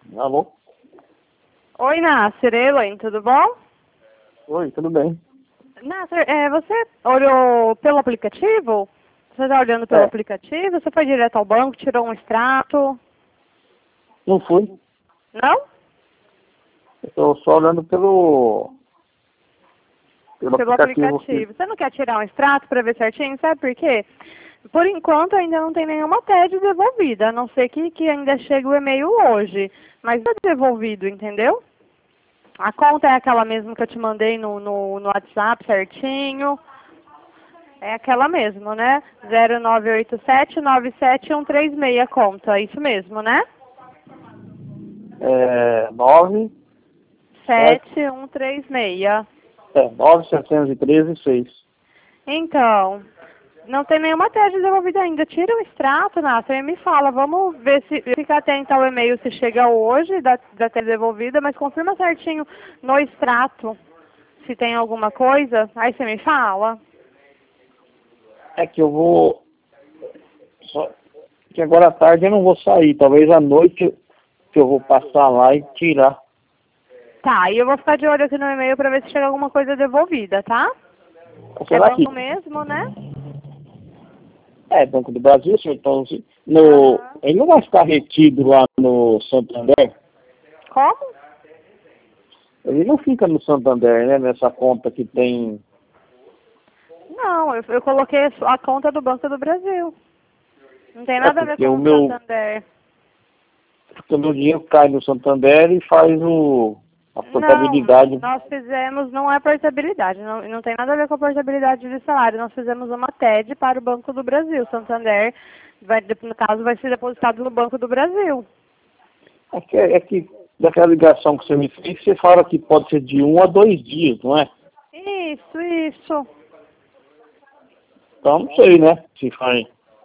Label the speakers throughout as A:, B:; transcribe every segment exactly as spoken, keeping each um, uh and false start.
A: Alô?
B: Oi, Nasser, Elaine, tudo bom?
A: Oi, tudo bem?
B: Nasser, é, você olhou pelo aplicativo? Você está olhando pelo
A: É,
B: aplicativo? Você foi direto ao banco, tirou um extrato?
A: não fui.
B: Não?
A: Eu tô só olhando pelo, pelo
B: Pelo
A: aplicativo aqui.
B: aplicativo. Você não quer tirar um extrato para ver certinho? Sabe por quê? Por enquanto ainda não tem nenhuma T E D devolvida, a não ser que, que ainda chegue o e-mail hoje. Mas é devolvido, entendeu? A conta é aquela mesma que eu te mandei no, no, no WhatsApp certinho. É aquela mesmo, né? zero nove oito sete nove sete um três seis conta, isso mesmo, né?
A: É, nove, sete,
B: sete um três seis.
A: é, nove, setecentos e treze, seis.
B: Então, não tem nenhuma T E D devolvida ainda. Tira o extrato, Nasser, e me fala. Vamos ver se fica atento ao e-mail se chega hoje da, da T E D devolvida, mas confirma certinho no extrato se tem alguma coisa. Aí você me fala.
A: É que eu vou... Só que agora à tarde eu não vou sair. Talvez à noite que eu vou passar lá e tirar.
B: Tá, e eu vou ficar de olho aqui no e-mail para ver se chega alguma coisa devolvida, tá? É
A: Será que...
B: banco mesmo, né?
A: É, Banco do Brasil, senhor, então... se- No,
B: Aham.
A: ele não vai ficar retido lá no Santander?
B: Como?
A: Ele não fica no Santander, né? Nessa conta que tem...
B: Não, eu, eu coloquei a conta do Banco do Brasil. Não tem
A: É,
B: nada a ver
A: porque
B: com
A: o
B: o
A: meu...
B: Santander.
A: Porque o meu dinheiro cai no Santander e faz o... a
B: Não,
A: portabilidade.
B: nós fizemos, não é portabilidade, não, não tem nada a ver com a portabilidade de salário. Nós fizemos uma T E D para o Banco do Brasil. Santander, vai, no caso, vai ser depositado no Banco do Brasil.
A: É que, é que daquela ligação que você me fez, você fala que pode ser de um a dois dias, não é?
B: Isso, isso.
A: Então não sei, né? Se faz.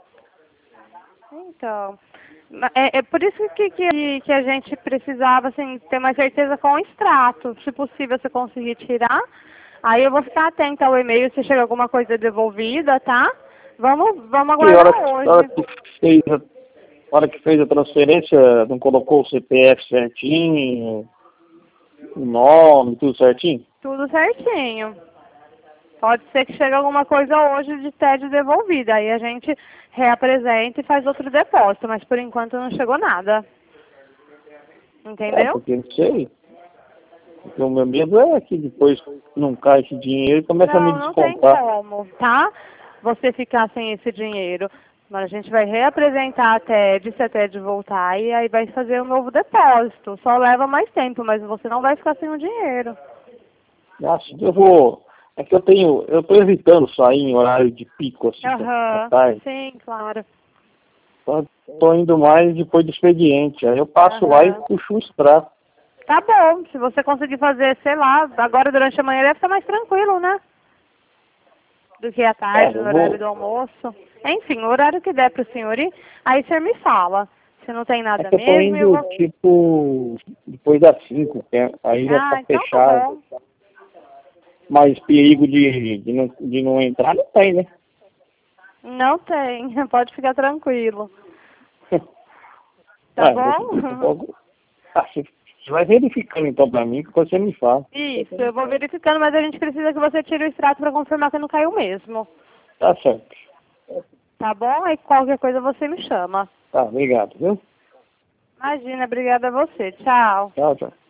B: Então, ma- é, é por isso que, que, que a gente precisava assim, ter mais certeza com o extrato. Se possível, você conseguir tirar. Aí eu vou ficar atenta ao e-mail se chega alguma coisa devolvida, tá? Vamos, vamos
A: Que hora,
B: aguardar
A: que hora
B: hoje.
A: que fez a, hora que fez a transferência, não colocou o C P F certinho, o nome, tudo certinho?
B: Tudo certinho. Pode ser que chegue alguma coisa hoje de T E D devolvida. Aí a gente reapresenta e faz outro depósito, mas por enquanto não chegou nada.
A: É,
B: Entendeu?
A: porque não sei. Porque o meu medo é que depois não cai esse dinheiro e começa a me
B: Não, não tem
A: descontar.
B: como, tá? Você ficar sem esse dinheiro. Mas a gente vai reapresentar a T E D, se a T E D voltar, e aí vai fazer um novo depósito. Só leva mais tempo, mas você não vai ficar sem o dinheiro.
A: Nossa, eu vou. É que eu tenho. Eu tô evitando sair em horário de pico, assim, à
B: Aham,
A: tarde.
B: sim, claro.
A: Então, tô indo mais depois do expediente. Aí eu passo lá e
B: Aham.
A: puxo o extrato.
B: Tá bom, se você conseguir fazer, sei lá, agora durante a manhã deve ficar mais tranquilo, né? Do que à
A: É,
B: tarde,
A: eu
B: no horário
A: vou.
B: do almoço. Enfim, o horário que der pro senhor ir, aí o senhor me fala. Se não tem
A: É
B: nada
A: que eu tô
B: mesmo, eu
A: indo,
B: vou...
A: tipo, depois das cinco, que é- aí já tá
B: Ah, então tá
A: fechado.
B: bom.
A: Mas perigo de, de, não, de não entrar não tem, né?
B: Não tem, pode ficar tranquilo. Tá
A: Ah, eu vou, eu
B: bom?
A: vou- ah, você você vai verificando então pra mim, que você me fala.
B: Isso, eu vou verificando, mas a gente precisa que você tire o extrato para confirmar que não caiu mesmo.
A: Tá certo.
B: Tá bom? Aí qualquer coisa você me chama.
A: Tá, obrigado, viu?
B: Imagina, obrigada a você. Tchau.
A: Tchau, tchau.